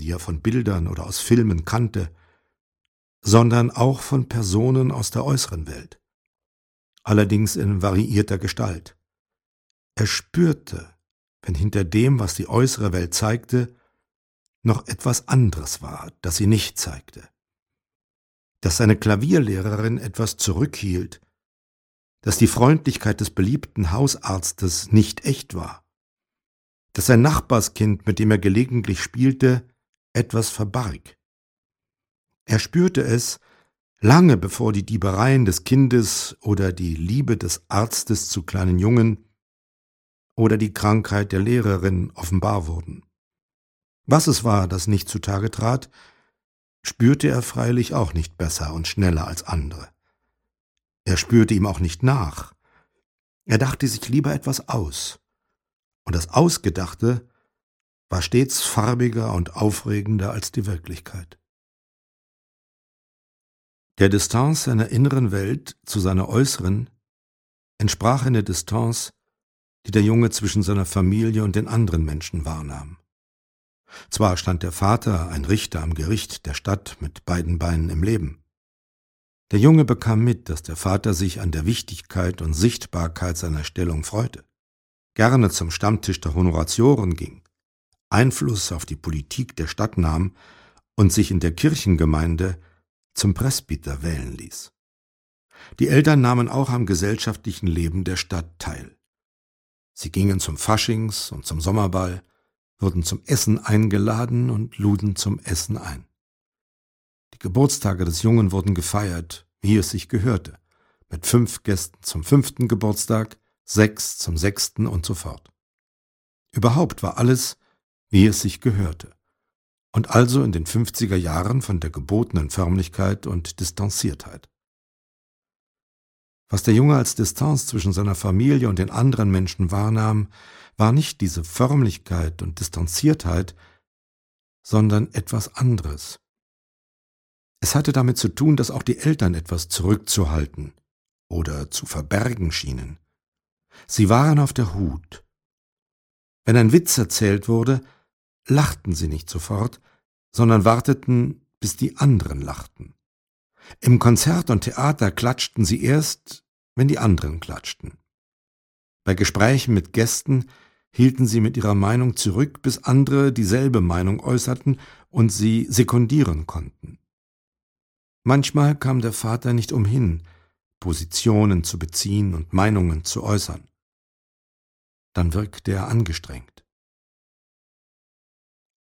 die er von Bildern oder aus Filmen kannte, sondern auch von Personen aus der äußeren Welt, allerdings in variierter Gestalt. Er spürte, wenn hinter dem, was die äußere Welt zeigte, noch etwas anderes war, das sie nicht zeigte. Dass seine Klavierlehrerin etwas zurückhielt, dass die Freundlichkeit des beliebten Hausarztes nicht echt war, dass sein Nachbarskind, mit dem er gelegentlich spielte, etwas verbarg. Er spürte es, lange bevor die Diebereien des Kindes oder die Liebe des Arztes zu kleinen Jungen oder die Krankheit der Lehrerin offenbar wurden. Was es war, das nicht zutage trat, spürte er freilich auch nicht besser und schneller als andere. Er spürte ihm auch nicht nach. Er dachte sich lieber etwas aus. Und das Ausgedachte war stets farbiger und aufregender als die Wirklichkeit. Der Distanz seiner inneren Welt zu seiner äußeren entsprach eine Distanz, die der Junge zwischen seiner Familie und den anderen Menschen wahrnahm. Zwar stand der Vater, ein Richter am Gericht der Stadt, mit beiden Beinen im Leben. Der Junge bekam mit, dass der Vater sich an der Wichtigkeit und Sichtbarkeit seiner Stellung freute, gerne zum Stammtisch der Honoratioren ging, Einfluss auf die Politik der Stadt nahm und sich in der Kirchengemeinde zum Presbyter wählen ließ. Die Eltern nahmen auch am gesellschaftlichen Leben der Stadt teil. Sie gingen zum Faschings- und zum Sommerball, wurden zum Essen eingeladen und luden zum Essen ein. Die Geburtstage des Jungen wurden gefeiert, wie es sich gehörte, mit 5 Gästen zum 5. Geburtstag, 6 zum 6. und so fort. Überhaupt war alles, wie es sich gehörte, und also in den 50er Jahren von der gebotenen Förmlichkeit und Distanziertheit. Was der Junge als Distanz zwischen seiner Familie und den anderen Menschen wahrnahm, war nicht diese Förmlichkeit und Distanziertheit, sondern etwas anderes. Es hatte damit zu tun, dass auch die Eltern etwas zurückzuhalten oder zu verbergen schienen. Sie waren auf der Hut. Wenn ein Witz erzählt wurde, lachten sie nicht sofort, sondern warteten, bis die anderen lachten. Im Konzert und Theater klatschten sie erst, wenn die anderen klatschten. Bei Gesprächen mit Gästen hielten sie mit ihrer Meinung zurück, bis andere dieselbe Meinung äußerten und sie sekundieren konnten. Manchmal kam der Vater nicht umhin, Positionen zu beziehen und Meinungen zu äußern. Dann wirkte er angestrengt.